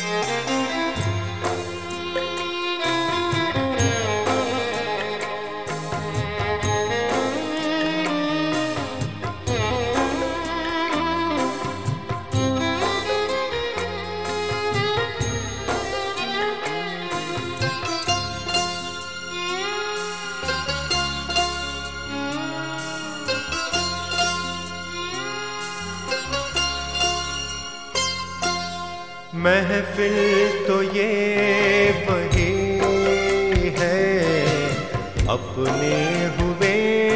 महफिल तो ये वही है, अपने हुए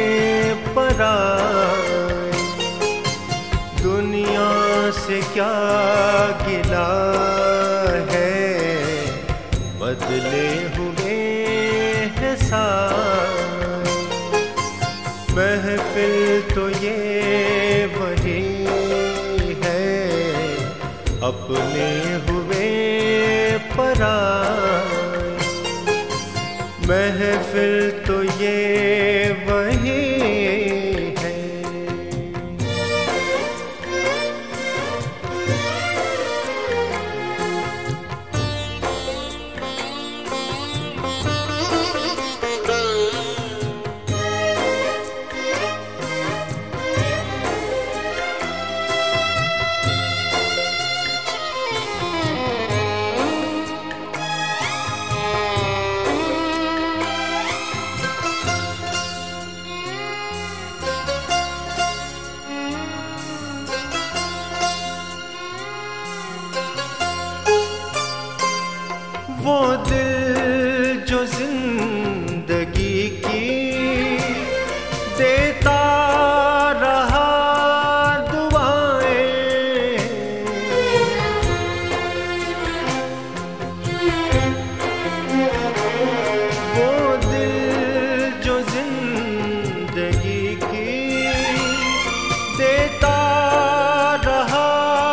पराए। दुनिया से क्या गिला है, बदले हुए हैं साए। महफिल तो ये वही है, अपने हुए पराए। महफिल तो ये वही है। वो दिल जो जिंदगी की देता रहा दुआएं, वो दिल जो जिंदगी की देता रहा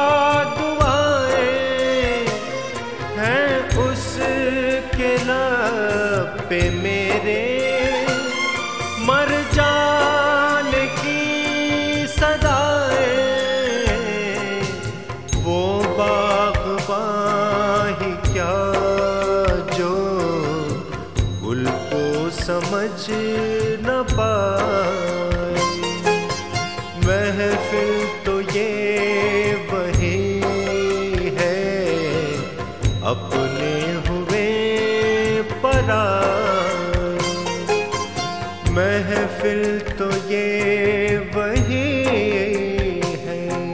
दुआएं, हैं उसके लब पे मेरे मर जाने की सदाएं। वो बाग़बां ही क्या जो गुल को समझ न पाए। महफिल तो ये वही है, अपने हुए पराए। महफिल तो ये वही है।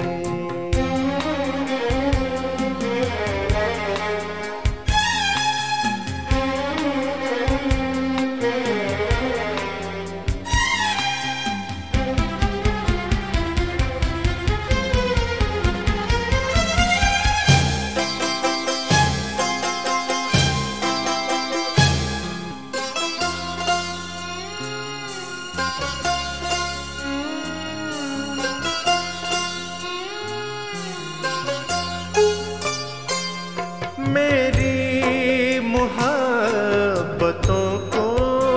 मेरी मुहब्बतों को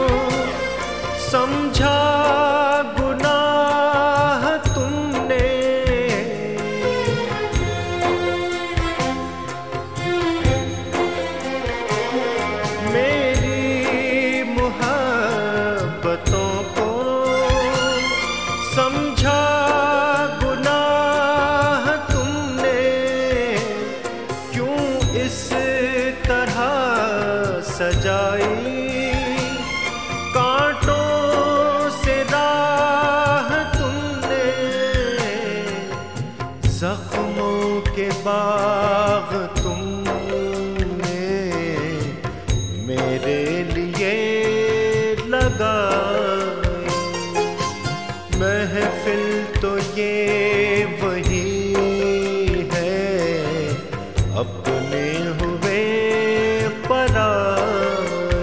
समझा गुनाह तुमने, मेरी मुहब्बतों को समझा गुनाह तुमने। क्यों इस तरह सजाई कांटों से राह तुमने। जख्मों के बाग तुमने मेरे लिए लगाए। महफिल तो ये वही है, अपने हुए पराए।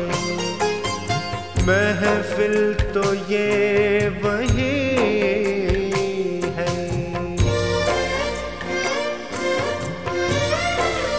महफिल तो ये वही है।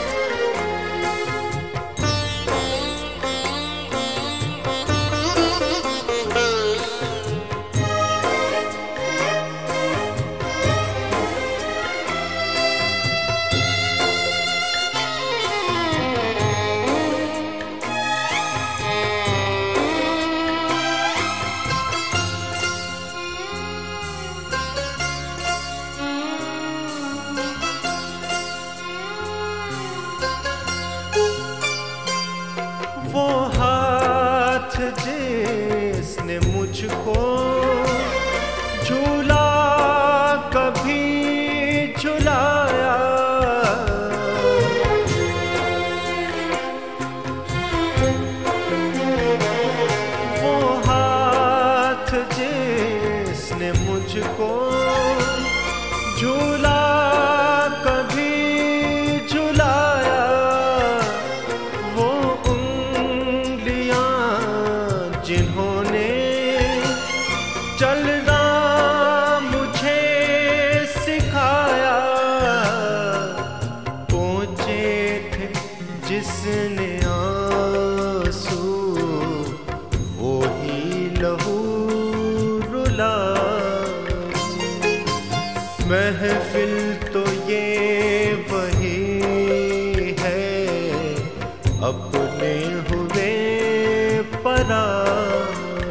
अपने हुए पराए।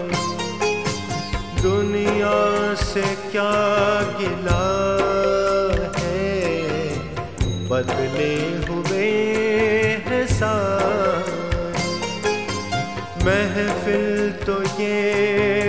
दुनिया से क्या गिला है, बदले हुए हैं साए। महफिल तो ये